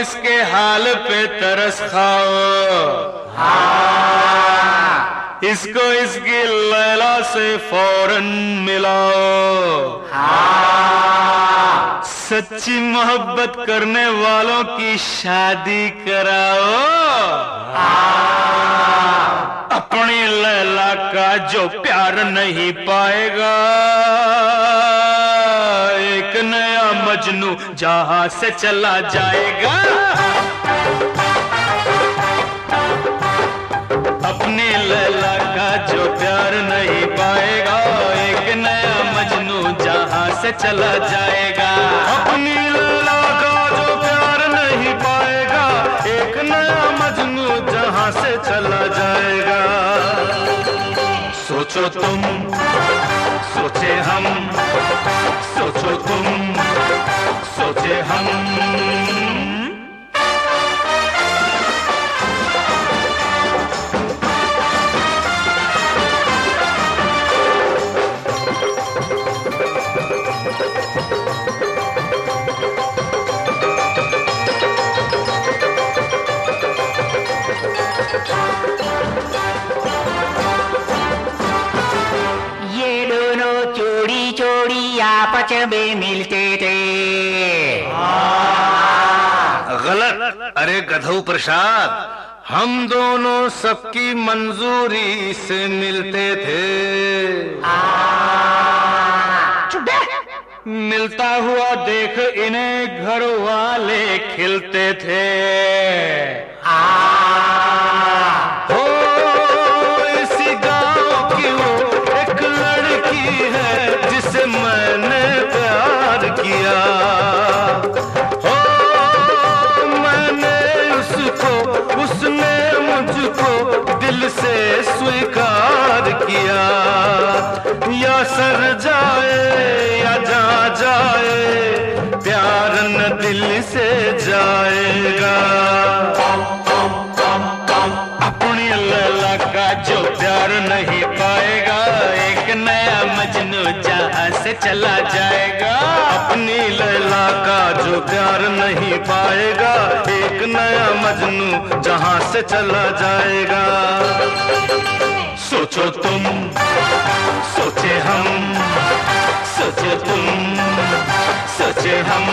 इसके हाल पे तरस खाओ। इसको इसकी लैला से फौरन मिलाओ। सच्ची मोहब्बत करने वालों की शादी कराओ। अपनी लैला का जो प्यार नहीं पाएगा, एक नया मजनू जहां से चला जाएगा। अपनी लैला का जो प्यार नहीं पाएगा, एक नया मजनू जहां से चला जाएगा। अपनी लैला का जो प्यार नहीं पाएगा, एक नया मजनू जहां से चला जाएगा। सोचो तुम, सोचे हम, सोचो तुम, सोचे हम। आपस में मिलते थे। गलत। अरे गधऊ प्रसाद, हम दोनों सबकी मंजूरी से मिलते थे। मिलता हुआ देख इन्हें घर वाले खिलते थे। हो इसी गांव की वो एक लड़की है जिसे मैंने प्यार किया। हो मैंने उसको, उसने मुझको दिल से स्वीकार किया। या सर जाए या जा जाए, प्यार न दिल से जाएगा। अपनी लैला का जो प्यार नहीं पाएगा, एक नया मजनू जहां से चला जाएगा। अपनी लैला का जो प्यार नहीं पाएगा, एक नया मजनू जहां से चला जाएगा। सोचो तुम, सोचे हम, सोचो तुम, सोचे हम।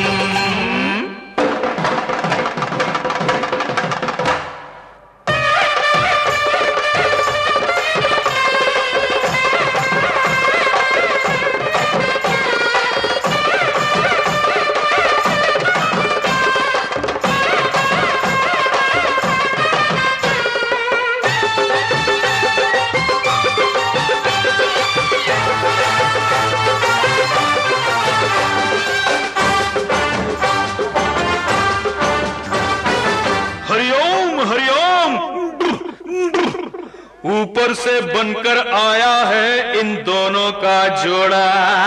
ऊपर से बनकर आया है इन दोनों का जोड़ा।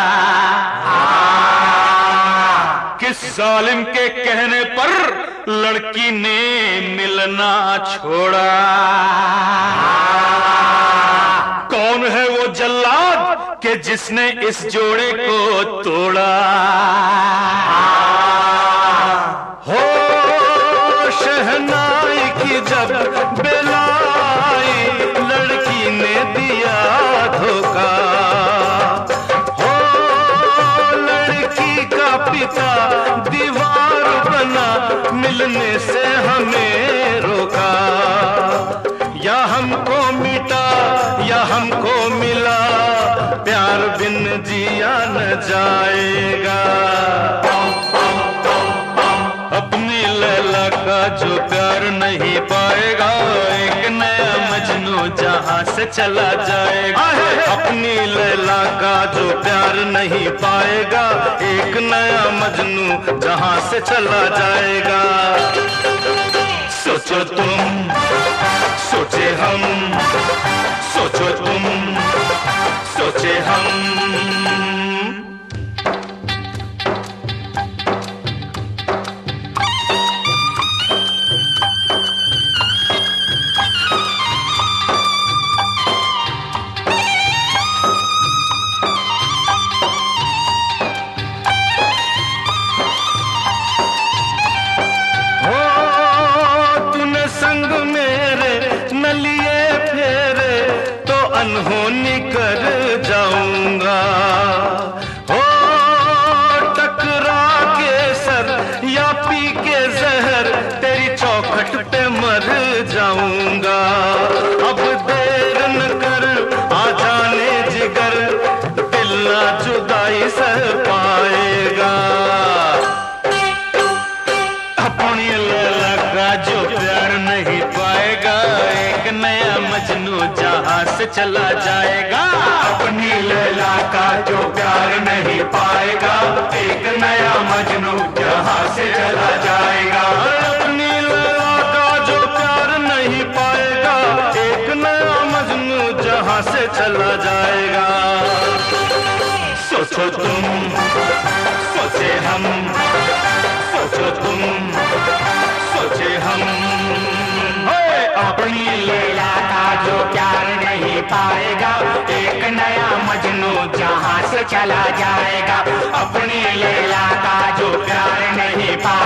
किस जालिम के कहने पर लड़की ने मिलना छोड़ा। कौन है वो जल्लाद के जिसने इस जोड़े को तोड़ा। हो शहनाई की जब बेलाई, लड़की ने दिया धोखा। हो लड़की का पिता दीवार बना, मिलने से हमें रोका। या हमको मिटा या हमको मिला, प्यार बिन जिया न जाएगा। अपनी लैला का जो प्यार नहीं पाएगा, एक नया मजनू जहां से चला जाएगा। अपनी लैला का जो प्यार नहीं पाएगा, एक नया मजनू जहां से चला जाएगा। सोचो तुम, सोचे हम, सोचो तुम, सोचे हम। अनहोनी कर जाऊंगा। हो टकरा के सर या पी के जहर तेरी चौखट पे मर जाऊंगा। अब देर न कर आ जाने जिगर, दिल ना जुदाई सह पाएगा। अपनी लैला का जो प्यार नहीं पाएगा, एक नया मजनू जहां से चला जाएगा। अपनी लैला का जो प्यार नहीं पाएगा, एक नया मजनू जहां से चला जाएगा। अपनी लैला का जो प्यार नहीं पाएगा, एक नया मजनू जहां से चला जाएगा। सोचो तुम, सोचे हम, सोचो तुम, सोचे हम। अपनी लैला का जो प्यार नहीं पाएगा, एक नया मजनू जहां से चला जाएगा। अपनी लैला का जो प्यार नहीं पाएगा,